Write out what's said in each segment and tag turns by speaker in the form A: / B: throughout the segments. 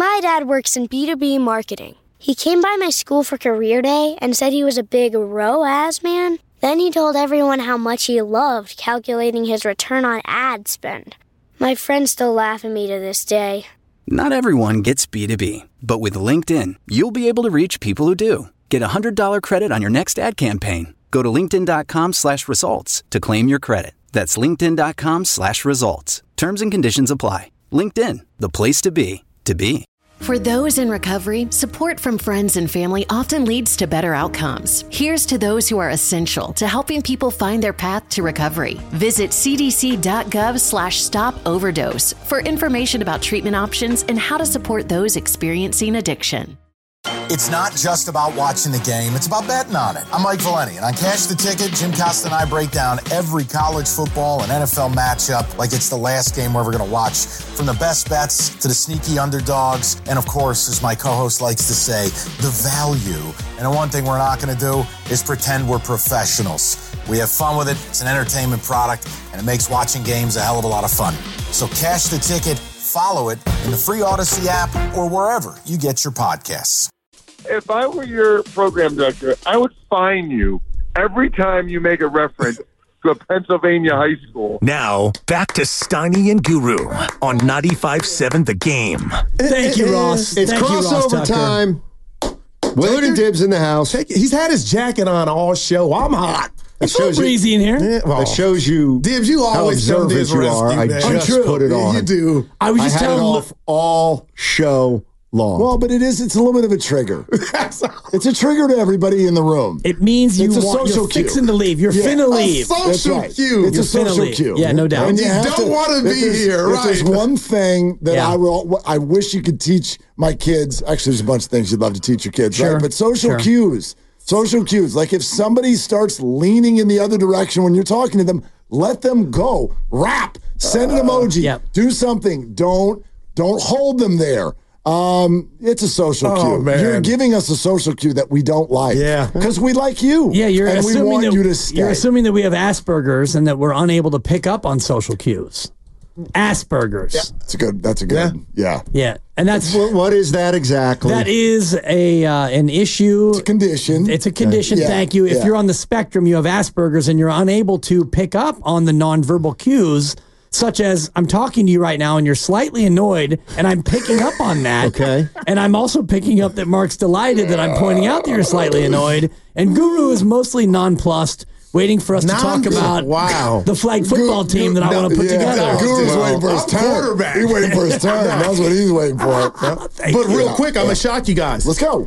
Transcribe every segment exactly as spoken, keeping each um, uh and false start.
A: My dad works in B two B marketing. He came by my school for career day and said he was a big R O A S man. Then he told everyone how much he loved calculating his return on ad spend. My friends still laugh at me to this day.
B: Not everyone gets B two B, but with LinkedIn, you'll be able to reach people who do. Get a one hundred dollars credit on your next ad campaign. Go to linkedin.com slash results to claim your credit. That's linkedin.com slash results. Terms and conditions apply. LinkedIn, the place to be, to be.
C: For those in recovery, support from friends and family often leads to better outcomes. Here's to those who are essential to helping people find their path to recovery. Visit cdc.gov slash stop overdose for information about treatment options and how to support those experiencing addiction.
D: It's not just about watching the game, it's about betting on it. I'm Mike Valeni, and on Cash the Ticket, Jim Costa and I break down every college football and N F L matchup like it's the last game we're ever going to watch. From the best bets to the sneaky underdogs, and of course, as my co-host likes to say, the value. And the one thing we're not going to do is pretend we're professionals. We have fun with it, it's an entertainment product, and it makes watching games a hell of a lot of fun. So Cash the Ticket, follow it in the free Odyssey app or wherever you get your podcasts.
E: If I were your program director, I would fine you every time you make a reference to a Pennsylvania high school.
F: Now, back to Steiny and Guru on ninety-five point seven The Game.
G: Thank you, Ross.
H: It's
G: Thank
H: crossover
G: you, Ross
H: time. Willard and Dibbs in the house.
G: Take it. He's had his jacket on all show. I'm hot.
H: It's
G: so breezy in here.
H: Yeah, well, it shows you
G: Dibbs, you
H: how
G: always come to
H: observant
G: his
H: you
G: rescue,
H: are. I
G: man.
H: just
G: Untrue.
H: put it on.
G: You do.
H: I was just
G: I had
H: telling
G: it
H: off all show long.
I: Well, but it is, it's a little bit of a trigger. It's a trigger to everybody in the room.
G: It means you
I: it's a
G: want,
I: social
G: you're
I: cue.
G: fixing to leave. You're
I: yeah.
G: finna leave.
I: A social
G: right.
I: cue. It's
G: you're
I: a social
G: leave.
I: cue.
G: Yeah, no doubt.
I: And you,
G: you
I: don't
G: want
I: to
G: be here,
I: if
G: right?
I: There's one thing that
G: yeah.
I: I will, I wish you could teach my kids. Actually, there's a bunch of things you'd love to teach your kids,
G: sure.
I: right? But social
G: sure.
I: cues. Social cues. Like if somebody starts leaning in the other direction when you're talking to them, let them go. Rap. Send an emoji.
G: Uh, yep.
I: Do something. Don't don't hold them there. Um, it's a social
G: oh,
I: cue.
G: Man.
I: You're giving us a social cue that we don't like.
G: Yeah.
I: Because we like you.
G: Yeah, you're
I: and
G: assuming
I: we want
G: that,
I: you to stay.
G: You're assuming that we have Asperger's and that we're unable to pick up on social cues. Asperger's.
I: Yeah. That's a good. That's a good. Yeah.
G: Yeah. yeah. And that's
H: what, what is that exactly?
G: That is a uh, an issue.
I: It's a condition.
G: It's a condition.
I: Yeah.
G: Thank you. If
I: Yeah.
G: you're on the spectrum, you have Asperger's and you're unable to pick up on the nonverbal cues, such as I'm talking to you right now and you're slightly annoyed, and I'm picking up on that.
H: Okay.
G: And I'm also picking up that Mark's delighted that I'm pointing out that you're slightly annoyed, and Guru is mostly nonplussed, waiting for us to talk about
I: wow.
G: the flag football
I: Guru,
G: team that I
I: no,
G: want to put
I: yeah,
G: together.
I: No, Guru's
H: well,
I: waiting for his
H: I'm
I: turn.
H: quarterback.
I: He's waiting for his turn. That's what he's waiting for. Yeah.
G: Thank
J: But
G: you.
J: real quick, I'm
I: Yeah.
J: going to shock you guys.
I: Let's go.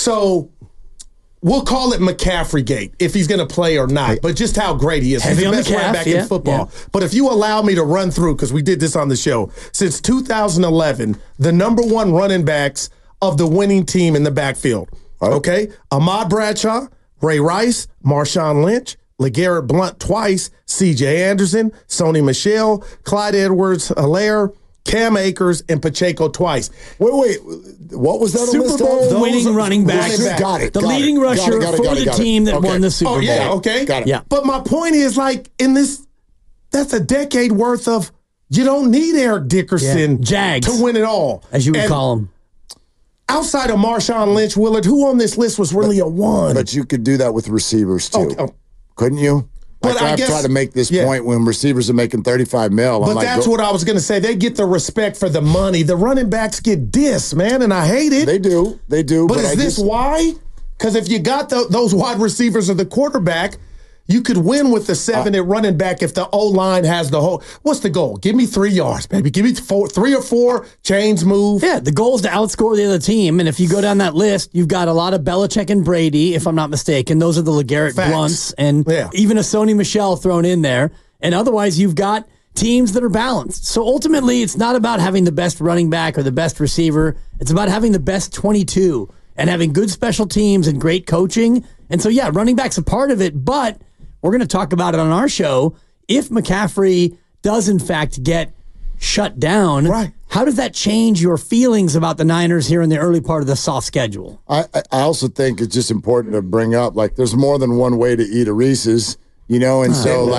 J: So we'll call it McCaffrey Gate if he's going to play or not, but just how great he is.
G: Heavy
J: he's the
G: on the
J: best running
G: calf,
J: back
G: yeah,
J: in football.
G: yeah.
J: But if you allow me to run through, because we did this on the show, since two thousand eleven, the number one running backs of the winning team in the backfield.
I: Right.
J: Okay? Ahmad Bradshaw, Ray Rice, Marshawn Lynch, LeGarrette Blount twice, C J Anderson, Sony Michel, Clyde Edwards-Helaire, Cam Akers, and Pacheco twice.
I: Wait, wait. What was that?
G: Super
I: a list
G: Bowl
I: of?
G: winning
J: Those-
G: running back.
J: running back.
I: Got it.
G: The
I: got
G: leading
I: it,
G: rusher
I: got it, got it,
G: for
I: got it,
G: the
I: got it.
G: team that
I: Okay.
G: won the Super
J: Oh,
G: Bowl.
J: yeah, okay.
I: Got it.
G: Yeah.
J: But my point is, like, in this, that's a decade worth of, you don't need Eric Dickerson
G: Yeah. Jags.
J: to win it all.
G: As you would
J: And
G: call them.
J: outside of Marshawn Lynch, Willard, who on this list was really a one?
I: But you could do that with receivers too,
J: Oh, oh.
I: couldn't you?
J: But
I: Like
J: I
I: I've
J: guess-
I: tried to make this
J: yeah.
I: point when receivers are making thirty-five mil.
J: But
I: I'm like,
J: that's
I: go-
J: what I was going to say. They get the respect for the money. The running backs get dissed, man, and I hate it.
I: they do. They do.
J: But,
I: But,
J: is
I: I
J: this
I: just,
J: why? Because if you got the, those wide receivers or the quarterback, you could win with the seven at running back if the O-line has the whole. What's the goal? Give me three yards, baby. Give me four, three or four, chains move.
G: Yeah, the goal is to outscore the other team. And if you go down that list, you've got a lot of Belichick and Brady, if I'm not mistaken. Those are the LeGarrette
J: Facts.
G: Blunts and
J: Yeah.
G: even a Sony Michel thrown in there. And otherwise, you've got teams that are balanced. So ultimately, it's not about having the best running back or the best receiver. It's about having the best twenty-two and having good special teams and great coaching. And so, yeah, running back's a part of it, but we're going to talk about it on our show. If McCaffrey does, in fact, get shut down,
J: right.
G: how does that change your feelings about the Niners here in the early part of the soft schedule?
I: I, I also think it's just important to bring up, like, there's more than one way to eat a Reese's, you know, and so,
J: yeah,
I: like,
J: yeah.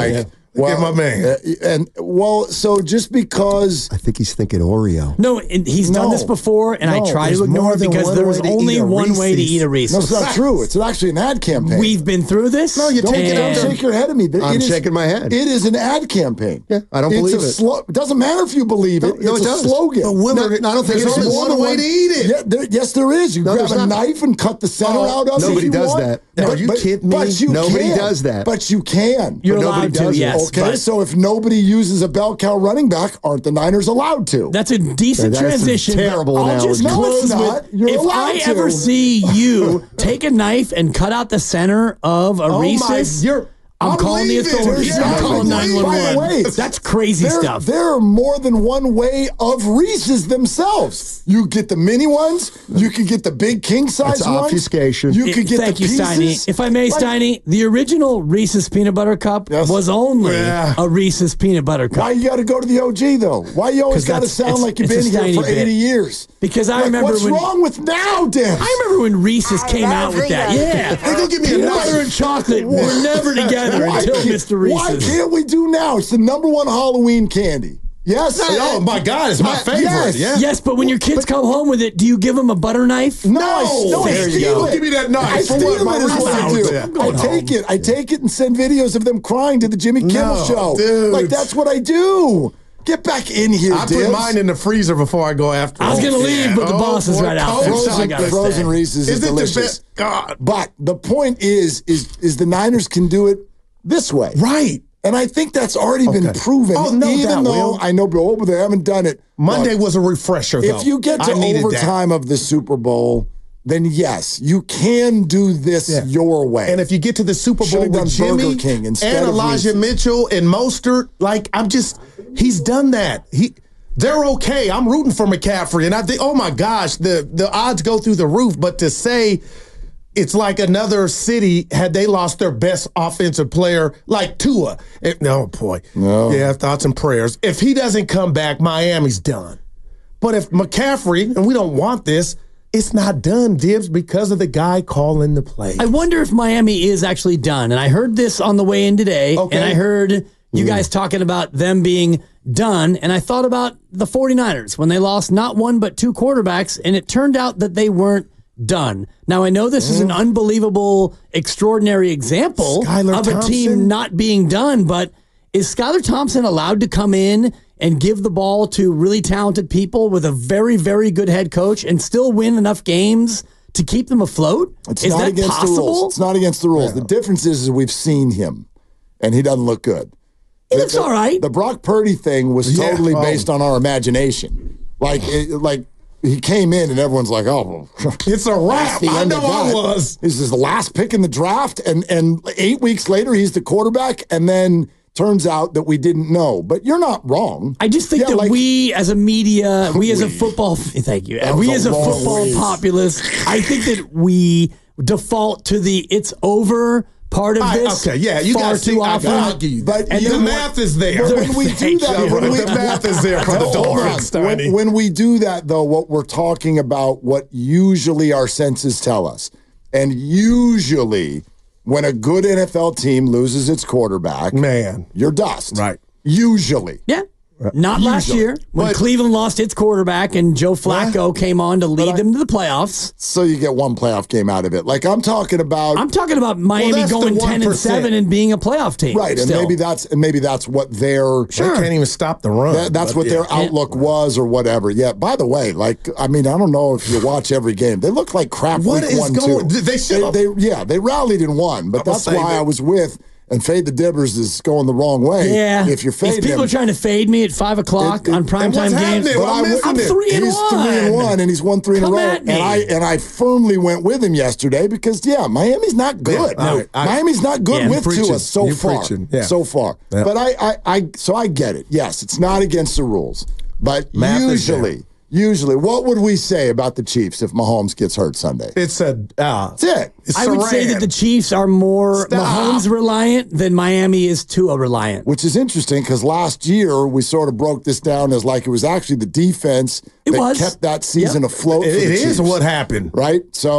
J: Look at my man.
I: Uh, and well, so just because
H: I think he's thinking Oreo.
G: No, and he's done
I: No.
G: this before, and
I: No,
G: I try
H: there's
G: to ignore
H: more
G: it
H: than
G: because
H: one
G: there was
H: way to
G: only
H: eat a
G: one way to
H: Reese's.
G: eat a
I: no,
G: Reese's.
I: it's not true. It's actually an ad campaign.
G: We've been through this.
J: No, you
I: Don't,
J: take it
I: don't
J: out.
I: shake your head at me. It
H: I'm
I: is-
H: shaking my head.
I: It is an ad campaign.
H: Yeah, I don't
I: It's
H: believe
I: a
H: it.
I: Slo- it doesn't matter if you believe it.
H: No,
I: it's
H: it
I: a
H: does.
I: slogan.
J: But Willard,
H: No, I don't think
J: there's
H: it
J: only
H: is.
J: one way to eat it.
I: Yeah, there, yes, there is. You
H: No,
I: grab
H: there's
I: a
H: not.
I: knife and cut the center
J: Oh,
I: out of it.
H: nobody
I: if you
H: does
I: want.
H: that. Are you kidding me?
I: But you
H: Nobody
I: can.
H: does that.
I: But you can.
G: You're
H: But nobody
G: allowed to,
H: does it.
G: yes.
I: Okay,
G: but
I: so if nobody uses a bell cow running back, aren't the Niners allowed to?
G: that's a decent
H: Yeah, that's a
G: transition. but
H: terrible
G: I'll just
H: analogy.
I: No,
G: close
I: it's not.
G: with
I: You're
G: if
I: allowed
G: I
I: to.
G: ever see you take a knife and cut out the center of a
J: Oh, my-
G: Reese's,
J: you're-
G: I'm,
J: I'm
G: calling the
J: leaving.
G: authorities.
J: Yeah,
G: I'm
J: I'm
G: calling
J: leaving.
G: nine one
I: By the way,
G: one. That's crazy
I: there,
G: stuff.
I: There are more than one way of Reese's themselves. You get the mini ones. You can get the big king size
H: That's
I: ones.
H: obfuscation.
I: You
G: It-
I: could get
G: Thank
I: the
G: you,
I: pieces.
G: Steiny. If I may,
I: Like,
G: Steiny, the original Reese's Peanut Butter Cup
I: Yes.
G: was only
J: Yeah.
G: a Reese's Peanut Butter Cup.
I: Why you got to go to the O G though? Why you always
G: 'Cause
I: got to
G: that's-
I: sound
G: it's-
I: like you've
G: it's
I: been
G: a
I: here
G: tiny
I: for eighty
G: bit.
I: years?
G: Because I
I: Like,
G: remember
I: what's
G: when
I: wrong with now, Dan?
G: I remember when Reese's came out with that. Yeah,
J: They gonna give me a
G: peanut
J: knife.
G: butter and chocolate were never together
I: Why
G: until
I: can't-
G: Mister
I: Why
G: Reese's.
I: can't we do now? It's the number one Halloween candy. Yes.
J: Oh my God, it's my
I: Uh,
J: favorite.
I: yes.
J: Yeah.
G: Yes, but when your kids come home with it, do you give them a butter knife?
I: No, I, no, I
J: There you
I: steal
J: go.
I: it.
J: Give me that knife.
I: I
J: For
I: steal
J: what? My
I: it is what I
J: Reese's.
I: do.
J: Yeah.
I: I
G: Going
I: take
G: home.
I: it. I take it and send videos of them crying to the Jimmy Kimmel
J: No,
I: show.
J: dude.
I: Like that's what I do. Get back in here,
J: I
I: Dibs.
J: put mine in the freezer before I go after.
G: I was
J: it.
G: gonna leave, but the boss is
J: boy,
G: right out
J: cold
G: there, so I
I: Frozen,
G: gotta
I: frozen
G: stay.
I: Reese's is
J: Is it the
I: delicious.
J: best? God,
I: But the point is, is, is the Niners can do it this way.
J: right.
I: And I think that's already been
J: Okay.
I: proven.
J: Oh, no
I: even
J: doubt,
I: though
J: Will.
I: I know, but they haven't done it.
J: Monday
I: Look,
J: was a refresher. Though.
I: if you get to
J: I needed that.
I: overtime of the Super Bowl, then yes, you can do this
J: Yeah.
I: your way.
J: And if you get to the Super Bowl
I: Should've done
J: with Jimmy
I: Burger King instead
J: and
I: of
J: Elijah
I: Reese's.
J: Mitchell and Mostert, like I'm just, he's done that. He, they're okay. I'm rooting for McCaffrey, and I think, oh my gosh, the the odds go through the roof. But to say it's like another city had they lost their best offensive player, like Tua. It, no, boy.
I: No.
J: Yeah, thoughts and prayers. If he doesn't come back, Miami's done. But if McCaffrey, and we don't want this, it's not done, Dibs, because of the guy calling the play.
G: I wonder if Miami is actually done. And I heard this on the way in today,
J: Okay.
G: and I heard you guys talking about them being done, and I thought about the 49ers when they lost not one but two quarterbacks, and it turned out that they weren't done. Now, I know this is an unbelievable, extraordinary example
J: Skylar
G: of a
J: Thompson?
G: team not being done, but is Skylar Thompson allowed to come in and give the ball to really talented people with a very, very good head coach and still win enough games to keep them afloat?
I: it's
G: is
I: not
G: that
I: against
G: possible?
I: the rules. It's not against the rules. The difference is, is we've seen him, and he doesn't look good.
G: He
I: The-
G: looks
I: the-
G: all right.
I: The Brock Purdy thing was
J: Yeah.
I: totally
J: Oh.
I: based on our imagination. Like, it, like he came in and everyone's like, "Oh, well,
J: It's a wrap.
I: the
J: I
I: end
J: know
I: of
J: I
I: that."
J: was.
I: This is the last pick in the draft, and and eight weeks later he's the quarterback, and then turns out that we didn't know. But you're not wrong.
G: I just think
I: Yeah,
G: that
I: like-
G: we, as a media, we as a
I: We.
G: football, thank you,
I: That
G: we
I: was
G: as
I: a
G: a
I: long
G: football
I: ways.
G: populace, I think that we default to the "it's over" part of
J: I-
G: this.
J: okay, yeah, you
G: far
J: gotta
G: too
J: see- I-
G: often.
J: I'll give you that.
I: But
G: And
I: you
J: the
G: then
I: know
J: math is there.
I: But when we do
G: Thank
I: that,
G: you.
I: when we,
J: The math is there for the
I: Hold on.
J: Dolphins,
I: When,
J: Steiny.
I: when we do that, though, what we're talking about, what usually our senses tell us, and usually when a good N F L team loses its quarterback,
J: Man.
I: you're dust.
J: Right.
I: Usually.
G: Yeah. Not last
I: Usually.
G: year when
I: But-
G: Cleveland lost its quarterback and Joe Flacco came on to lead
I: I-
G: them to the playoffs.
I: So you get one playoff game out of it. Like I'm talking about.
G: I'm talking about Miami
J: that's the
G: going ten
J: one
G: and
J: percent.
G: seven and being a playoff team.
I: right, and
G: still.
I: maybe that's and maybe that's what their
J: They can't even stop the run.
I: That, that's
J: but
I: what
J: yeah.
I: their outlook was, or whatever. Yeah. By the way, like I mean, I don't know if you watch every game. They look like crap.
J: What
I: week
J: is
I: one,
J: going-
I: Too.
J: they should-
I: They, they yeah, they rallied and won, but
J: I'ma
I: that's
J: say
I: why
J: that-
I: I was with. And Fade the Dibbers is going the wrong way.
G: Yeah.
I: If you're
G: If
I: fading
G: people
I: him,
G: are trying to fade me at five o'clock
I: It- it-
G: on
I: and
G: primetime
J: what's
G: games,
J: happening?
I: but
J: I'm
I: I
J: missing
G: I'm
J: it.
G: three and
I: he's
G: one.
I: three and one, and he's won three in a
G: Come
I: row.
G: at
I: And
G: me.
I: I and I firmly went with him yesterday because yeah, Miami's not good.
J: Yeah, all right. I-
I: Miami's not good
G: Yeah,
I: with
J: preaching.
I: Tua so
J: You
I: far.
J: preaching. Yeah.
I: So far,
J: Yeah.
I: but I, I, I, so I get it. Yes, it's not against the rules, but
J: Math is
I: usually, usually, what would we say about the Chiefs if Mahomes gets hurt Sunday?
J: It's a. Uh,
I: That's it.
J: it's
G: I would say
J: Saran.
G: that the Chiefs are more
J: Stop.
G: Mahomes reliant than Miami is Tua reliant.
I: Which is interesting because last year we sort of broke this down as like it was actually the defense
G: It
I: that
G: was.
I: kept that season
G: Yep.
I: afloat.
J: It,
I: for the
J: it is
I: Chiefs.
J: what happened.
I: Right? So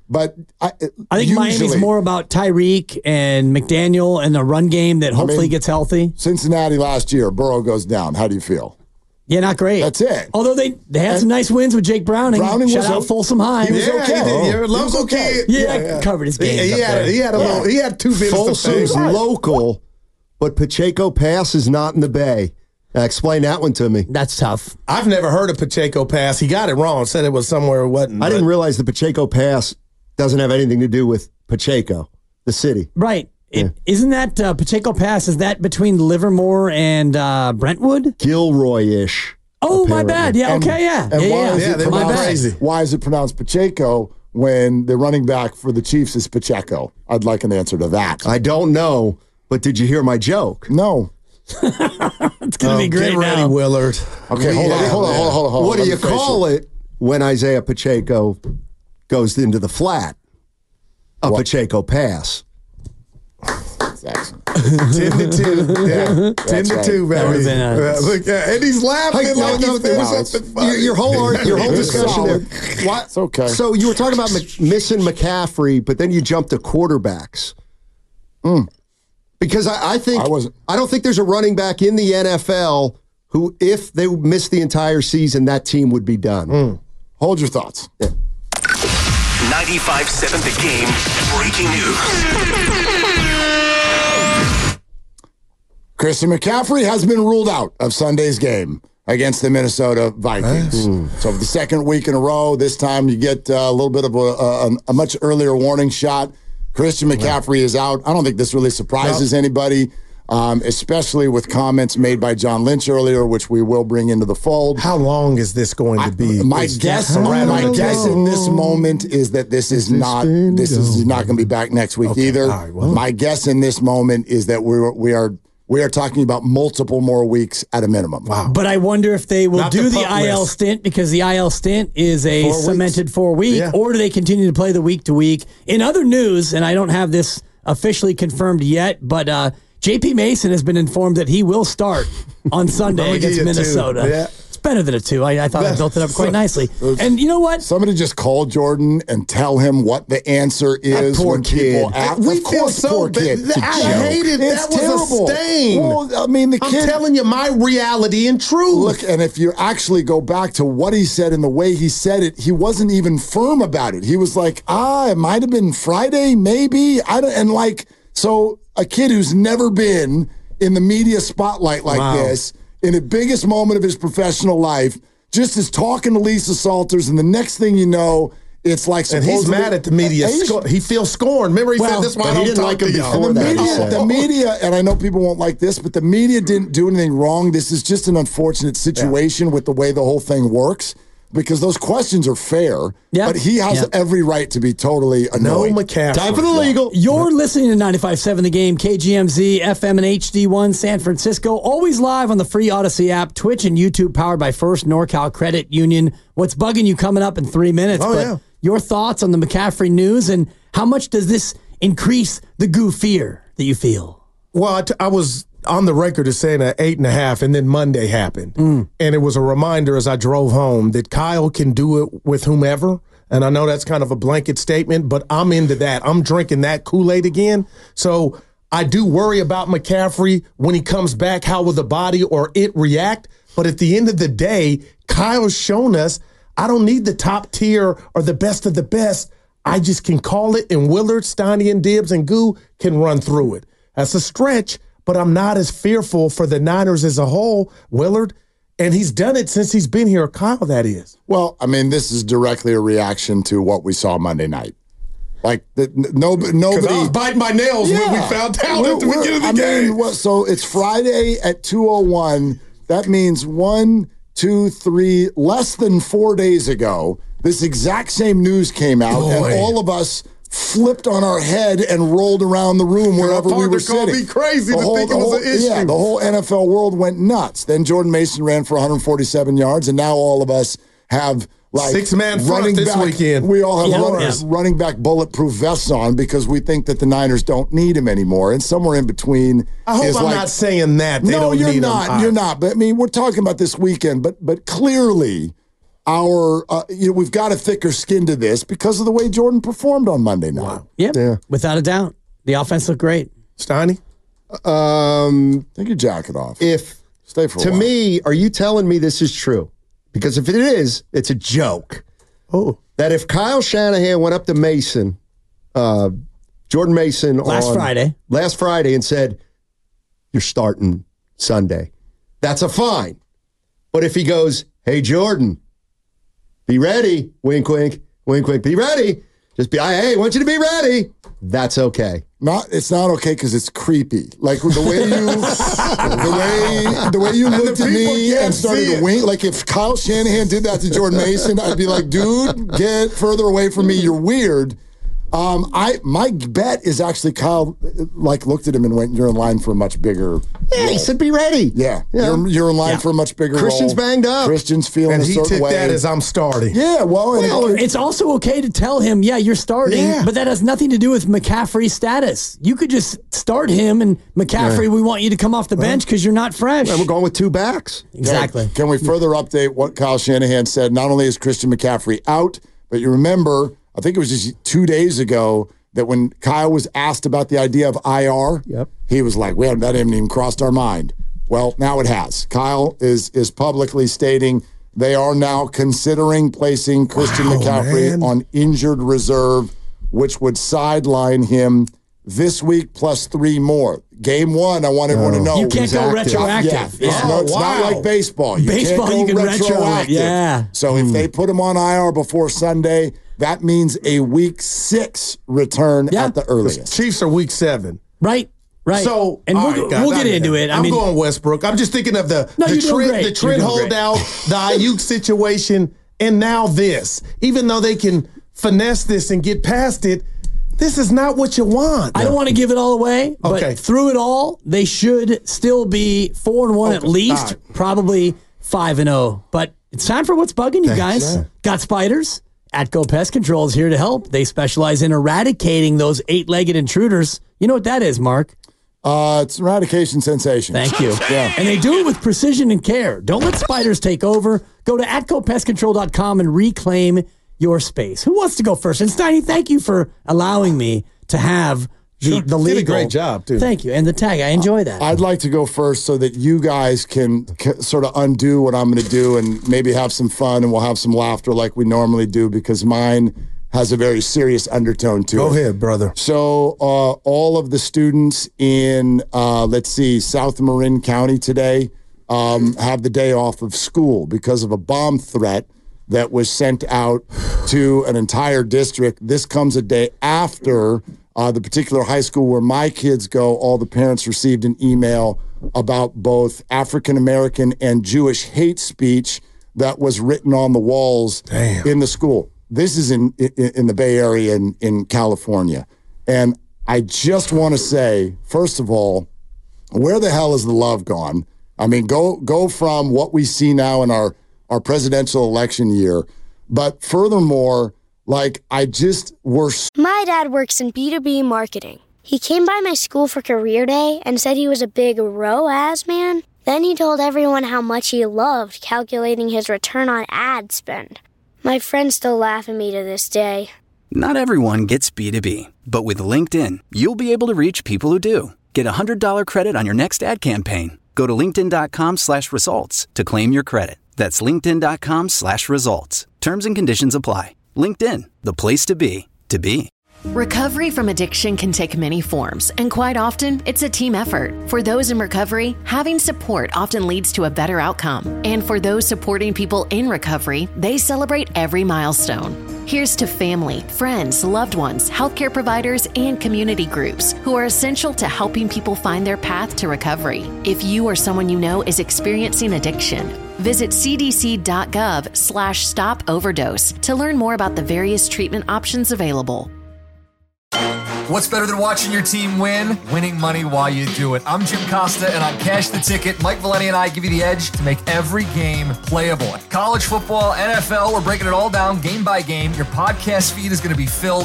I: But I,
G: I think
I: usually,
G: Miami's more about Tyreek and McDaniel and the run game that hopefully I mean, gets healthy.
I: Cincinnati last year, Burrow goes down. How do you feel?
G: Yeah, not great.
I: That's it.
G: Although they, they had
I: and
G: some nice wins with Jake Browning.
I: Browning
G: Shout
I: was
G: out
I: o-
G: Folsom High.
I: He was
J: yeah,
I: okay.
J: He, did.
I: Oh,
J: a local
I: he was okay.
J: kid.
G: Yeah,
J: Yeah, yeah.
G: covered his game.
J: He, he, had, he had a
I: Yeah.
J: little. He had two visits.
H: Folsom's
J: to
H: local, but Pacheco Pass is not in the Bay. Now, explain that one to me.
G: That's tough.
J: I've never heard of Pacheco Pass. He got it wrong. Said it was somewhere it wasn't.
H: I
J: but-
H: didn't realize the Pacheco Pass doesn't have anything to do with Pacheco, the city.
G: Right. It,
H: Yeah.
G: Isn't that uh, Pacheco Pass? Is that between Livermore and uh, Brentwood?
H: Gilroy-ish.
G: Oh, my
H: apparently.
G: bad. Yeah,
I: And-
G: okay, yeah.
I: And
G: yeah,
I: why
G: yeah.
I: is
J: Yeah,
I: it
J: they're
G: my
I: pronounced
G: bad.
J: crazy.
I: Why is it pronounced Pacheco when the running back for the Chiefs is Pacheco? I'd like an answer to that.
H: I don't know, but did you hear my joke?
I: No.
G: It's going to be great
J: Get ready,
G: now.
J: Willard.
I: Okay, hold on, hold on, hold on, hold on. Hold on.
H: What
I: Let
H: do
I: me
H: you
I: finish
H: call it when Isaiah Pacheco goes into the flat? A
I: What?
H: Pacheco Pass.
I: That's excellent.
J: Ten to two. Yeah, ten to
I: right.
J: two,
G: That
J: baby.
G: would've been a-
J: Yeah, look, yeah, and he's laughing
H: Hey,
J: like
H: no,
J: he's
H: no,
J: doing
H: wow,
J: something funny.
H: Your, your whole ar- your whole
I: It's
H: discussion there.
I: solid.
H: What?
I: It's okay.
H: So you were talking about Mc- missing McCaffrey, but then you jumped to quarterbacks. Because I, I think
I: I wasn't-
H: I don't think there's a running back in the N F L who, if they missed the entire season, that team would be done.
I: Hold your thoughts.
F: ninety-five seven The Game breaking news.
I: Christian McCaffrey has been ruled out of Sunday's game against the Minnesota Vikings. So for the second week in a row, this time you get uh, a little bit of a, a, a much earlier warning shot. Christian McCaffrey is out. I don't think this really surprises anybody, um, especially with comments made by John Lynch earlier, which we will bring into the fold.
J: How long is this going to be?
I: My
J: It's
I: guess,
J: just
I: my
J: random.
I: guess in this moment is that this is not this is not going to be back next week
J: Okay,
I: either.
J: all right, well.
I: My guess in this moment is that we we are we are talking about multiple more weeks at a minimum. Wow.
G: But I wonder if they will
J: Not
G: do
J: the
G: the
J: pup
G: I L
J: list.
G: stint because the I L stint is a
J: Four weeks?
G: cemented four week,
J: Yeah.
G: or do they continue to play the week to week? In other news, and I don't have this officially confirmed yet, but uh, J P Mason has been informed that he will start on Sunday
J: Let me give
G: against
J: you a two.
G: Minnesota.
J: Yeah.
G: It's better than a two. I, I thought I built it up quite nicely. And you know what?
I: Somebody just call Jordan and tell him what the answer is
H: poor
I: when
H: kid.
I: people ask.
J: We
I: of
J: feel
I: course,
J: so
I: poor
J: bad.
I: kid. It's a
J: I
I: joke.
J: hated that.
I: It's
J: Was a
I: terrible.
J: stain.
I: Well, I mean, the
J: I'm
I: kid.
J: telling you my reality and truth.
I: Look, and if you actually go back to what he said and the way he said it, he wasn't even firm about it. He was like, ah, it might have been Friday, maybe. I don't, and like, so a kid who's never been in the media spotlight like
J: Wow.
I: this, in the biggest moment of his professional life, just is talking to Lisa Salters, and the next thing you know, it's like
J: and he's
I: supposedly-
J: mad at the media.
I: And he's-
J: Sco- he feels scorned. Remember, he
G: Well,
J: said this. Why
H: but
J: I
H: he
J: don't
H: didn't
J: talk
H: like
J: to
H: him
J: y'all.
H: before
I: And the
H: that, he
I: media,
H: said.
I: the media, and I know people won't like this, but the media didn't do anything wrong. This is just an unfortunate situation with the way the whole thing works because those questions are fair.
G: Yeah.
I: But he has
G: Yeah.
I: every right to be totally
J: No
I: annoyed.
J: McCaffrey.
H: Time for the legal.
G: You're listening to ninety-five point seven The Game, K G M Z, F M and H D one, San Francisco. Always live on the free Odyssey app, Twitch and YouTube, powered by First NorCal Credit Union. What's bugging you coming up in three minutes?
J: Oh,
G: but
J: yeah.
G: your thoughts on the McCaffrey news and how much does this increase the goo fear that you feel?
J: Well, I, t- I was on the record as saying an eight and a half, and then Monday happened. And it was a reminder as I drove home that Kyle can do it with whomever. And I know that's kind of a blanket statement, but I'm into that. I'm drinking that Kool-Aid again. So I do worry about McCaffrey when he comes back. How will the body or it react? But at the end of the day, Kyle's shown us I don't need the top tier or the best of the best. I just can call it, and Willard, Steiny, and Dibbs and Goo can run through it. That's a stretch, but I'm not as fearful for the Niners as a whole, Willard. And he's done it since he's been here, Kyle, that is.
I: Well, I mean, this is directly a reaction to what we saw Monday night. Like, the, n- no,
J: Because
I: nobody.
J: I was biting my nails when we
I: Yeah.
J: found out
I: We're-
J: at the
I: we're-
J: beginning of the
I: I
J: game.
I: mean, what, so it's Friday at two oh one. That means one, two, three, less than four days ago, this exact same news came out,
J: Boy.
I: and all of us flipped on our head and rolled around the room wherever we
J: partner
I: were
J: called
I: sitting.
J: me crazy to think it
I: the
J: was
I: whole,
J: an issue.
I: Yeah, the whole N F L world went nuts. Then Jordan Mason ran for one forty-seven yards, and now all of us have like
J: Six-man front
I: running
J: this
I: back,
J: weekend.
I: We all have
G: Yeah,
I: run-
G: yeah.
I: running back bulletproof vests on because we think that the Niners don't need him anymore. And somewhere in between
J: I hope
I: is
J: I'm
I: like,
J: not saying that. They
I: no,
J: don't
I: you're
J: need him.
I: not.
J: All
I: You're
J: right.
I: not. But I mean, we're talking about this weekend. But but clearly, our, uh, you know, we've got a thicker skin to this because of the way Jordan performed on Monday night. Wow.
G: Yep. Yeah, without a doubt. The offense looked great.
J: Steiny?
H: Um,
I: Take your jacket off.
H: If
I: Stay for a
H: to
I: while.
H: me, are you telling me this is true? Because if it is, it's a joke.
J: Oh,
H: that if Kyle Shanahan went up to Mason, uh, Jordan Mason,
G: last
H: on,
G: Friday,
H: last Friday, and said, "You're starting Sunday," that's a fine. But if he goes, "Hey Jordan, be ready," wink, wink, wink, wink, be ready. Just be, hey, I want you to be ready. That's okay.
I: Not, it's not okay because it's creepy. Like the way you, the way, the way you looked at me and started to wink. Like if Kyle Shanahan did that to Jordan Mason, I'd be like, dude, get further away from me. You're weird. Um, I my bet is actually Kyle like looked at him and went, "You're in line for a much bigger."
H: Yeah,
I: role.
H: he said, "Be ready."
I: Yeah,
H: yeah.
I: You're, you're in line yeah. for a much bigger.
H: Christian's
I: role.
H: banged up.
I: Christian's feeling
J: and
I: a
J: he
I: certain
J: took
I: way.
J: that as I'm starting.
I: Yeah, well,
G: well
I: it,
G: it's also okay to tell him, "Yeah, you're starting,"
J: yeah.
G: but that has nothing to do with McCaffrey's status. You could just start him, and McCaffrey, yeah. we want you to come off the bench because you're not fresh.
H: Yeah, we're going with two backs.
G: Exactly.
I: Can, can we further update what Kyle Shanahan said? Not only is Christian McCaffrey out, but you remember, I think it was just two days ago, that when Kyle was asked about the idea of I R,
H: yep.
I: he was like, "Well, that hadn't even crossed our mind." Well, now it has. Kyle is is publicly stating they are now considering placing Christian wow, McCaffrey man. on injured reserve, which would sideline him this week plus three more. Game one, I want everyone
G: oh.
I: to know.
G: You can't go
I: active.
G: retroactive.
I: Yeah,
G: yeah.
I: It's, no, it's
J: wow.
I: not like baseball. You
G: baseball,
I: can't go
G: you can
I: retroactive.
G: retro it. Yeah.
I: So mm. if they put him on I R before Sunday, that means a week six return yeah. at the earliest.
J: Chiefs are week seven.
G: Right. Right.
J: So,
G: and we'll,
J: right, guys,
G: we'll get into it. I
J: I'm
G: mean,
J: going Westbrook. I'm just thinking of the,
G: no,
J: the Trent, the Trent holdout, the Ayuk situation, and now this. Even though they can finesse this and get past it, this is not what you want.
G: I don't want to give it all away, but
J: okay.
G: through it all, they should still be four and one okay. at least, right. probably five and zero. But it's time for what's bugging you
J: Thanks,
G: guys.
J: man.
G: Got spiders? Atco Pest Control is here to help. They specialize in eradicating those eight-legged intruders. You know what that is, Mark?
I: Uh, it's eradication sensation.
G: Thank you.
I: yeah.
G: And they do it with precision and care. Don't let spiders take over. Go to atco pest control dot com and reclaim your space. Who wants to go first? And Steiny, thank you for allowing me to have the,
J: sure.
G: the legal.
J: Did a great job, too.
G: Thank you. And the tag. I enjoy that.
I: I'd like to go first so that you guys can c- sort of undo what I'm going to do and maybe have some fun and we'll have some laughter like we normally do because mine has a very serious undertone to
J: Go
I: it.
J: Go ahead, brother.
I: So uh, all of the students in, uh, let's see, South Marin County today um, have the day off of school because of a bomb threat that was sent out to an entire district. This comes a day after uh, the particular high school where my kids go. All the parents received an email about both African-American and Jewish hate speech that was written on the walls
J: Damn.
I: in the school. This is in, in in the Bay Area in, in California. And I just want to say, first of all, where the hell is the love gone? I mean, go go from what we see now in our, our presidential election year. But furthermore, like, I just were...
A: My dad works in B two B marketing. He came by my school for career day and said he was a big R O A S man. Then he told everyone how much he loved calculating his return on ad spend. My friends still laugh at me to this day.
B: Not everyone gets B two B, but with LinkedIn, you'll be able to reach people who do. Get a one hundred dollars credit on your next ad campaign. Go to linkedin.com slash results to claim your credit. That's linkedin.com slash results. Terms and conditions apply. LinkedIn, the place to be, to be.
C: Recovery from addiction can take many forms, and quite often, it's a team effort. For those in recovery, having support often leads to a better outcome. And for those supporting people in recovery, they celebrate every milestone. Here's to family, friends, loved ones, healthcare providers, and community groups who are essential to helping people find their path to recovery. If you or someone you know is experiencing addiction, visit cdc.gov slash stop overdose to learn more about the various treatment options available.
K: What's better than watching your team win? Winning money while you do it. I'm Jim Costa, and on Cash the Ticket, Mike Valenti and I give you the edge to make every game playable. College football, N F L, we're breaking it all down game by game. Your podcast feed is going to be filled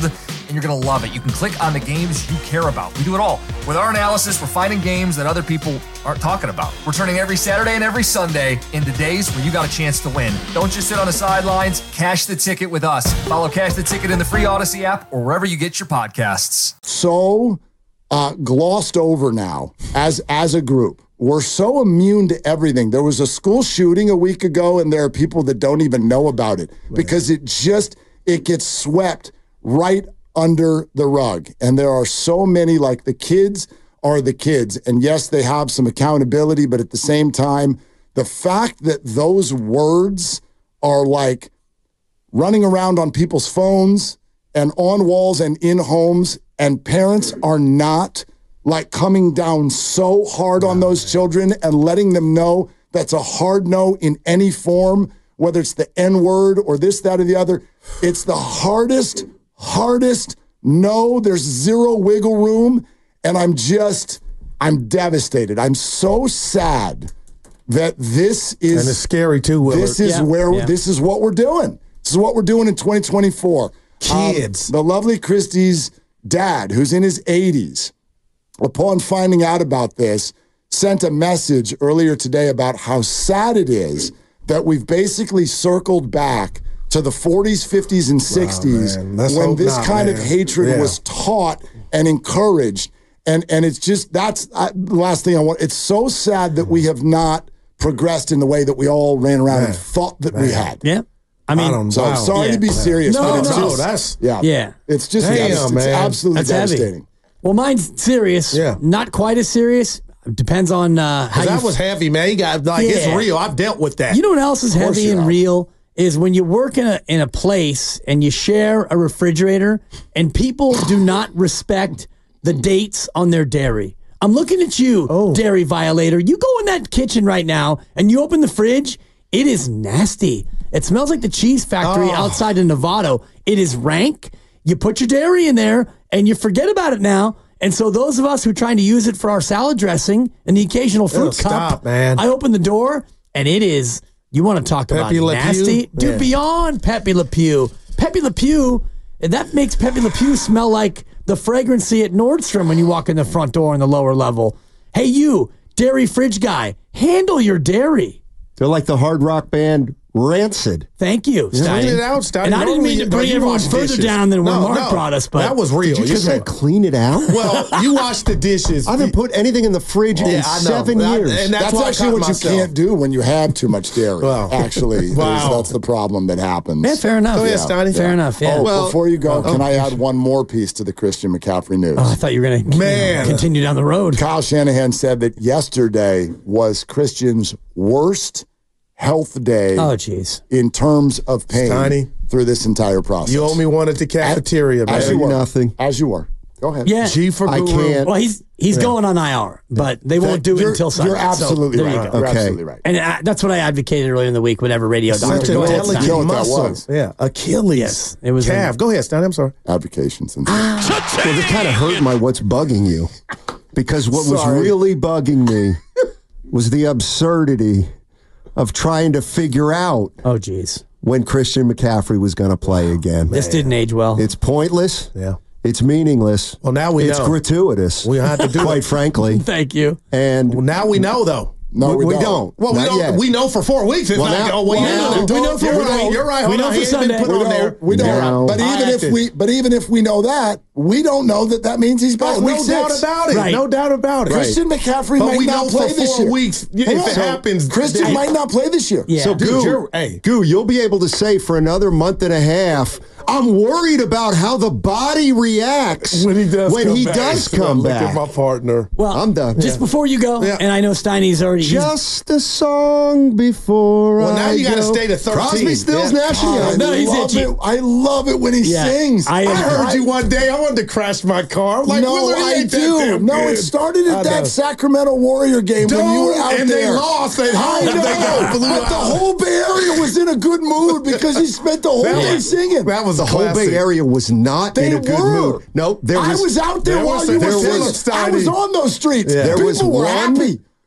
K: and you're going to love it. You can click on the games you care about. We do it all. With our analysis, we're finding games that other people aren't talking about. We're turning every Saturday and every Sunday into days where you got a chance to win. Don't just sit on the sidelines. Cash the ticket with us. Follow Cash the Ticket in the free Odyssey app or wherever you get your podcasts.
I: So uh, glossed over now as as a group. We're so immune to everything. There was a school shooting a week ago, and there are people that don't even know about it because it just, it gets swept right under the rug. And there are so many, like the kids are the kids. And yes, they have some accountability, but at the same time, the fact that those words are like running around on people's phones and on walls and in homes, and parents are not like coming down so hard on those children and letting them know that's a hard no in any form, whether it's the N word or this, that, or the other. It's the hardest, hardest no. There's zero wiggle room. And I'm just, I'm devastated. I'm so sad that this is.
J: And it's scary too, Willard.
I: This is
J: yeah.
I: where,
J: yeah.
I: this is what we're doing. This is what we're doing in twenty twenty-four.
J: Kids.
I: Um, the lovely Christy's dad, who's in his eighties, upon finding out about this, sent a message earlier today about how sad it is that we've basically circled back to the forties, fifties, and sixties
J: wow,
I: when this
J: not,
I: kind
J: man.
I: of hatred
J: yeah.
I: was taught and encouraged. And and it's just, that's uh, the last thing I want. It's so sad that we have not progressed in the way that we all ran around
J: man.
I: and thought that
J: man.
I: we had.
G: Yeah. I mean,
I: I so
J: wow.
I: I'm sorry
G: yeah.
I: to be serious,
J: no,
I: but it's
J: no,
I: just,
J: that's
I: yeah,
G: yeah.
I: It's just,
J: Damn,
I: it's, it's
J: man.
I: absolutely
G: That's
I: devastating.
G: heavy. Well, mine's serious.
J: Yeah.
G: Not quite as serious. Depends on uh, how you.
J: That was heavy, man. You got like
G: Yeah.
J: it's real. I've dealt with that.
G: You know what else is
I: Of course
G: heavy
I: you
G: and
I: have.
G: real is when you work in a in a place and you share a refrigerator and people do not respect the dates on their dairy. I'm looking at you,
J: Oh.
G: dairy violator. You go in that kitchen right now and you open the fridge. It is nasty. It smells like the cheese factory
J: Oh.
G: outside of Novato. It is rank. You put your dairy in there and you forget about it now. And so those of us who are trying to use it for our salad dressing and the occasional fruit
J: Oh,
G: cup,
J: stop, man.
G: I open the door and it is, you want to talk
J: Pepe
G: about
J: Le
G: nasty?
J: Pew?
G: Dude,
J: Yeah.
G: beyond Pepe Le Pew. Pepe Le Pew, that makes Pepe Le Pew smell like the fragrancy at Nordstrom when you walk in the front door on the lower level. Hey, you, dairy fridge guy, handle your dairy.
H: They're like the hard rock band Rancid.
G: Thank you, Stein.
J: Clean it out, Stein.
G: And I didn't mean
J: Normally-
G: to bring
J: you
G: everyone
J: wash
G: further
J: dishes.
G: down than where
J: No,
G: Mark
J: no.
G: brought us, but
J: that was real.
H: Did you just say
J: said-
H: clean it out?
J: Well, you wash the dishes.
H: I haven't put anything in the fridge in
J: Yeah, I know.
H: seven
J: That-
H: years.
J: and that's
I: That's,
J: why I
I: actually
J: caught
I: what
J: myself.
I: you can't do when you have too much dairy.
J: Wow.
I: Actually,
J: Wow.
I: Is- that's the problem that happens.
G: yeah, fair enough.
J: Go ahead, Steiny.
G: Fair enough, yeah.
I: Oh,
H: Well-
I: before you go,
J: oh,
I: can I add one more piece to the Christian McCaffrey news?
G: Oh, I thought you were going to
J: Man.
G: continue down the road.
I: Kyle Shanahan said that yesterday was Christian's worst health day
G: Oh, jeez.
I: in terms of pain
J: Steiny.
I: through this entire process.
J: You owe me one at the cafeteria, man.
I: As you were.
H: Nothing.
I: As you were. Go ahead.
G: Yeah.
J: G for
H: I
J: Guru.
H: can't.
G: Well, he's he's going on I R, but they won't do it
I: You're-
G: until Sunday.
I: You're absolutely
G: so there
I: right.
G: You go.
I: You're
H: Okay.
I: absolutely right.
G: And I, that's what I advocated earlier in the week. Whenever radio
J: Such
G: doctor
J: a
G: go ahead,
J: delicate
I: You know what that
J: muscle.
I: was?
J: Yeah, Achilles.
G: Yes, it was
J: calf.
G: a-
J: Go ahead, Steiny. I'm sorry.
I: Advocations. And
H: Well, this kind of hurt my what's bugging you. Because what
I: Sorry.
H: was really bugging me was the absurdity of trying to figure out
G: Oh, jeez.
H: when Christian McCaffrey was going to play again.
G: This didn't age well.
H: It's pointless.
J: Yeah.
H: It's meaningless.
J: Well, now we
H: it's
J: know.
H: gratuitous.
J: We have to do
H: quite
J: it.
H: frankly.
G: Thank you.
H: And
J: Well, now we know, though.
I: no, we,
H: we
I: don't.
H: don't.
J: Well, we
H: Not
J: don't.
H: yet.
J: We know for four weeks. It's
H: Well,
J: like,
H: now-
J: oh, well,
H: well,
J: yeah,
H: now-
J: we
I: we know for
J: you're
I: one
J: right.
I: week.
J: You're right.
G: We
J: Hold
G: know
J: on.
G: for
J: He ain't been
G: Sunday.
J: put
I: We
J: on
I: don't,
J: there.
I: we don't.
H: No.
I: But
J: I
I: even if
J: acted.
I: we, but even if we know that, we don't know that that means he's back.
J: Oh,
I: week
J: no
I: six.
J: doubt about it.
G: Right.
J: No doubt about it.
I: Christian McCaffrey
J: But
I: might
J: we
I: not
J: know
I: play
J: for
I: this
J: four
I: year.
J: weeks, if
I: Hold
J: it
I: on. So
J: happens,
I: Christian
J: they-
I: might not play this year.
G: Yeah.
H: So,
J: Dude,
H: Goo,
J: you're- hey.
H: Goo, you'll be able to say for another month and a half, I'm worried about how the body reacts
J: When he does
H: when
J: come
H: he
J: back.
H: does come
J: Look
H: back.
J: at my partner.
G: Well,
H: I'm done.
G: Just
H: Yeah.
G: before you go,
J: Yeah.
G: and I know Steiny's already. he's-
H: Just a song before
J: Well, now
H: I
J: you got to
H: go.
J: stay to thirteen.
H: Crosby, Stills,
J: Yeah.
H: Nash
I: I
H: Young.
G: No, he's
I: love
G: itchy.
I: it. I love it when he
G: Yeah.
I: sings.
G: I-
J: I
G: I
J: heard you one day. I wanted to crash my car. I'm like,
I: no,
J: Willard, he
I: I
J: ain't that
I: do.
J: damn
I: No,
J: good.
I: it started at
J: I
I: that
J: know.
I: Sacramento Warrior game when you were
J: Don't,
I: out
J: and they
I: there.
J: lost at home.
I: I know,
J: They got blew
I: but the
J: out.
I: whole Bay Area was in a good mood because he spent the whole
J: That
I: day
J: was-
I: singing.
J: That was
H: The
J: a
H: whole
J: classic.
H: Bay Area was not
I: They
H: in a good
I: were.
H: mood. No, there was.
I: I was out there,
J: there
I: while
J: was
I: you
J: a-
I: were
J: there
I: singing.
J: was
I: I was
J: Steiny.
I: on those streets.
J: Yeah.
H: There
I: People
H: was
I: were
H: one-
I: happy.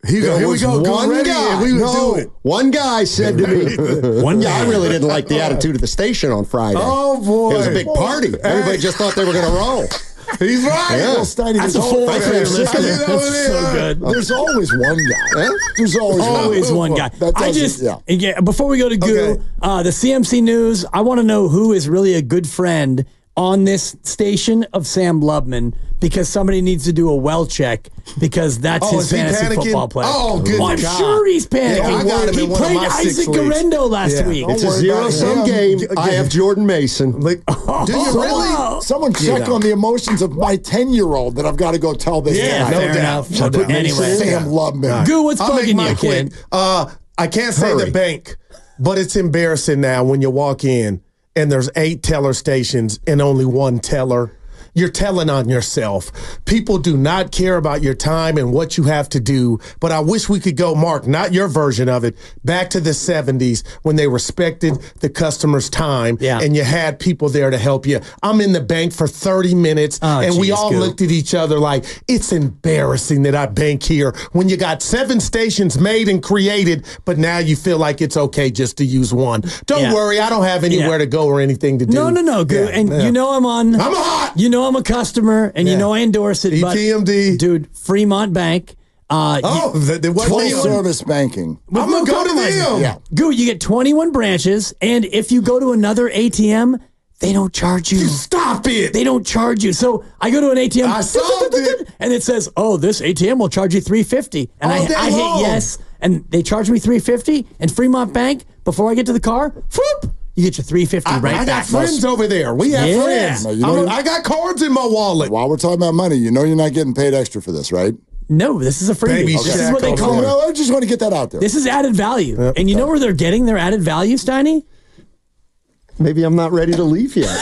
J: Here,
H: There
J: here we
H: was
J: go. Go
H: one
J: ready,
H: guy.
J: and we would
H: no,
J: do it.
H: one guy said to me,
G: One
H: yeah,
G: guy.
H: I really didn't like the attitude of the station on Friday.
J: Oh, boy.
H: It was a big party. Everybody just thought they were going to roll.
J: He's right.
H: Yeah.
J: Well, Steiny,
G: That's
J: there's
G: a full
J: always-
G: record.
J: You know what it is?
G: So good.
I: There's always one guy.
H: Huh?
I: There's always,
G: Always one guy.
I: That
G: I
I: doesn't-
G: just
I: yeah.
G: yeah, before we go to Goo,
J: Okay.
G: uh, the C M C News. I want to know who is really a good friend on this station of Sam Lubman, because somebody needs to do a well check, because that's
J: Oh,
G: his
J: is he
G: fantasy
J: panicking?
G: football player.
J: Oh, good
G: I'm
J: God.
G: sure he's panicking.
J: Yeah, I got him
G: he
J: in one of
G: played
J: my six
G: Isaac
J: leagues.
G: Garendo last
J: Yeah.
G: week.
H: It's a
J: worry about
H: zero-sum
J: him.
H: game.
J: G-
H: I have Jordan Mason.
J: Like, do you really?
I: Someone check on the emotions of my ten-year-old that I've got to go tell this
G: Yeah,
I: guy.
G: fair
J: doubt.
G: enough.
J: No doubt.
G: Anyway,
I: Sam Lubman.
G: Goo, what's
J: I'll make
G: bugging
J: mine
G: you,
J: quick.
G: kid?
J: Uh, I can't say
H: Hurry.
J: the bank, but it's embarrassing now when you walk in and there's eight teller stations and only one teller. You're telling on yourself. People do not care about your time and what you have to do. But I wish we could go, Mark, not your version of it, back to the seventies when they respected the customer's time
G: Yeah.
J: and you had people there to help you. I'm in the bank for thirty minutes
G: Oh,
J: and we
G: geez,
J: all
G: Goo.
J: looked at each other like, it's embarrassing that I bank here when you got seven stations made and created, but now you feel like it's okay just to use one. Don't
G: Yeah.
J: worry, I don't have anywhere
G: Yeah.
J: to go or anything to do.
G: No, no, no, Goo.
J: Yeah,
G: and
J: yeah.
G: you know I'm on.
J: I'm hot.
G: You know I'm a customer, and you
J: Yeah.
G: know I endorse it. but-
J: E T M D.
G: dude, Fremont Bank. Uh,
J: Oh,
G: you,
J: the, the, what
I: Full
J: name?
I: service banking.
J: I'm going to go to them.
I: Yeah.
G: Goo, you get twenty-one branches, and if you go to another A T M, they don't charge you.
J: Stop it.
G: They don't charge you. So I go to an A T M,
J: I solved it.
G: and it says, "Oh, this A T M will charge you three fifty," and
J: All
G: I,
J: day
G: I hit
J: long.
G: yes, and they charge me three fifty. And Fremont Bank, before I get to the car, whoop, you get your three fifty
J: I,
G: right
J: I got
G: back.
J: friends over there. We have
G: Yeah.
J: friends.
I: No, you know
J: I'm-
I: you-
J: I got cards in my wallet.
I: While we're talking about money, you know you're not getting paid extra for this, right?
G: No, this is a freebie.
J: Baby
G: This is
J: Shack
G: what they
J: over
G: call
J: there.
G: it.
I: No, I just want to get that out there.
G: This is added value. And you know where they're getting their added value, Steiny?
H: Maybe I'm not ready to leave yet.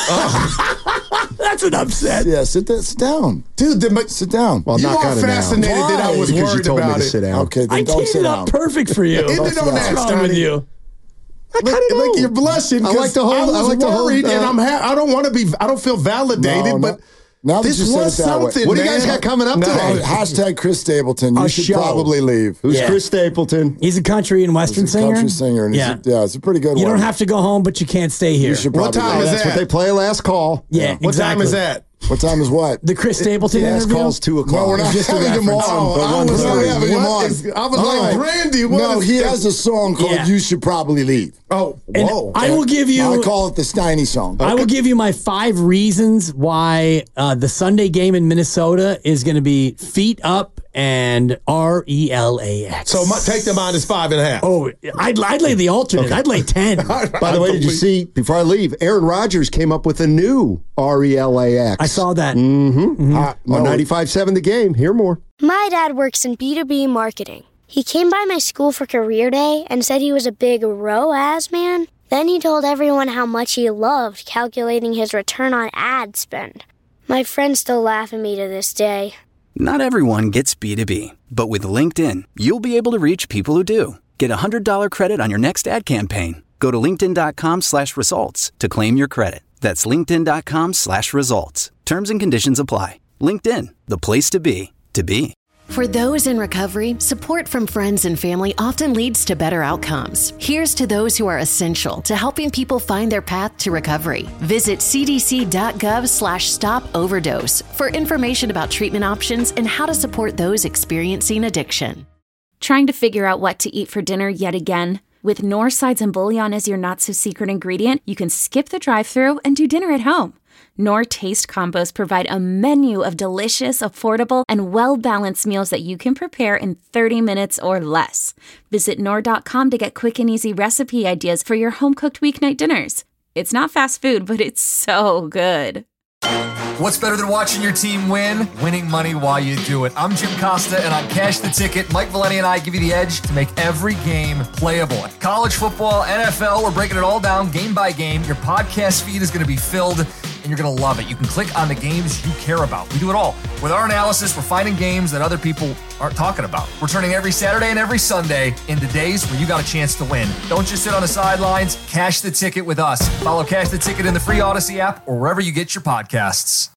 G: That's an upset.
I: yeah, sit, there, sit down.
J: Dude, the,
I: Sit down.
H: Well,
J: you
H: knock
J: are
H: on it now.
J: fascinated that I was
H: Because you
J: worried
H: told me
J: about
H: to
J: it.
H: sit down.
I: Okay, then
G: I
I: don't
G: teed
I: sit
G: it
I: down.
G: up perfect for you.
J: End it on
G: What's
J: that,
G: wrong with
J: Steiny.
G: you?
J: Look, look, you're blushing.
H: I like
J: 'cause
H: to hold-
J: I was
H: I like to hold,
J: worried, and
H: uh,
J: I'm. Ha- I don't want to be. I don't feel validated,
I: No, no.
J: but
I: Now that
J: this
I: you said
J: was
I: it that way.
J: something.
H: What do you
J: man.
H: guys got coming up
J: No.
H: today?
I: Oh, hashtag Chris Stapleton. You
G: A
I: should
G: show.
I: probably leave.
H: Who's
G: Yeah.
H: Chris Stapleton?
G: He's a country and western
I: He's a
G: singer.
I: country singer. And
G: Yeah.
I: he's a, yeah, it's a pretty good
G: You
I: one.
G: don't have to go home, but you can't stay here.
I: You should
J: What
I: probably
J: time
I: leave.
J: is
H: That's
J: that?
H: what they play last call.
G: Yeah,
J: What time
G: exactly.
J: is that?
I: What time is what?
G: The Chris Stapleton
H: Last
G: interview?
H: call's two o'clock.
I: No, we're not
H: Just a
I: having him
H: reference.
I: on.
J: Oh, I
I: We're
J: was
I: not
J: like,
I: having him
J: what
I: on.
J: is- I was
I: All
J: like,
I: right.
J: Brandy, what
I: No,
J: is
I: he
J: that?
I: has a song called
G: Yeah.
I: "You Should Probably Leave."
J: Oh,
G: And
J: whoa.
G: I will give you.
I: I call it the Steiny song.
G: I will give you my five reasons why uh, the Sunday game in Minnesota is going to be feet up and R E L A X.
J: So my, take the minus five and a half.
G: Oh, I'd, I'd lay the alternate. I'd lay ten.
H: By the way, did you see, before I leave, Aaron Rodgers came up with a new R E L A X.
G: I saw that.
H: Mm-hmm.
I: Uh, no,
H: On ninety-five point seven The Game. Hear more.
A: My dad works in B two B marketing. He came by my school for career day and said he was a big R O A S man. Then he told everyone how much he loved calculating his return on ad spend. My friends still laugh at me to this day.
B: Not everyone gets B two B, but with LinkedIn, you'll be able to reach people who do. Get a one hundred dollars credit on your next ad campaign. Go to linkedin.com slash results to claim your credit. That's linkedin.com slash results. Terms and conditions apply. LinkedIn, the place to be, to be.
C: For those in recovery, support from friends and family often leads to better outcomes. Here's to those who are essential to helping people find their path to recovery. Visit cdc.gov slash stop overdose for information about treatment options and how to support those experiencing addiction.
L: Trying to figure out what to eat for dinner yet again? With Knorr sides and bouillon as your not-so-secret ingredient, you can skip the drive-thru and do dinner at home. Knorr Taste Combos provide a menu of delicious, affordable, and well-balanced meals that you can prepare in thirty minutes or less. Visit Knorr dot com to get quick and easy recipe ideas for your home-cooked weeknight dinners. It's not fast food, but it's so good.
K: What's better than watching your team win? Winning money while you do it. I'm Jim Costa, and on Cash the Ticket, Mike Valeni and I give you the edge to make every game playable. College football, N F L, we're breaking it all down game by game. Your podcast feed is going to be filled, and you're going to love it. You can click on the games you care about. We do it all. With our analysis, we're finding games that other people aren't talking about. We're turning every Saturday and every Sunday into days where you got a chance to win. Don't just sit on the sidelines. Cash the Ticket with us. Follow Cash the Ticket in the free Odyssey app or wherever you get your podcasts.